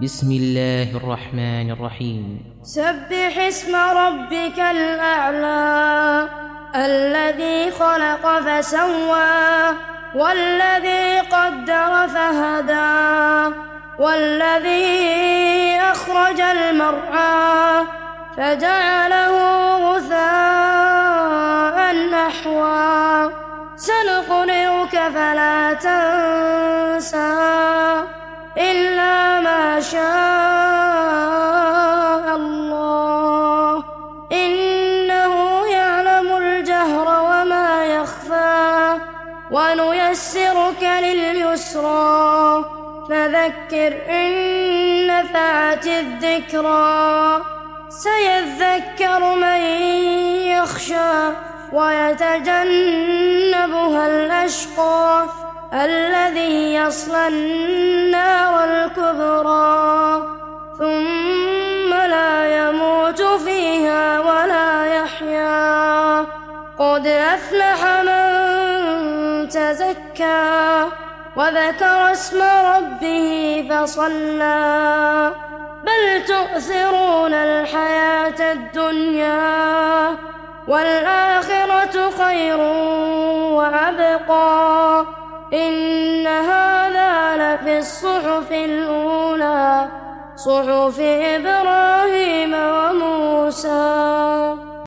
بسم الله الرحمن الرحيم. سبح اسم ربك الأعلى الذي خلق فسوى والذي قدر فهدى والذي أخرج المرعى فجعله غثاء نحوا سنقرئك فلا تنسى إلا ما شاء الله إنه يعلم الجهر وما يخفى ونيسرك لليسرى فذكر إن نفعت الذكرى سيذكر من يخشى ويتجنبها الأشقى الذي يصلى النار الكبرى ثم لا يموت فيها ولا يحيا قد أفلح من تزكى وذكر اسم ربه فصلى بل تؤثرون الحياة الدنيا والآخرة خير وأبقى إن هذا لفي الصحف الأولى صحف إبراهيم وموسى.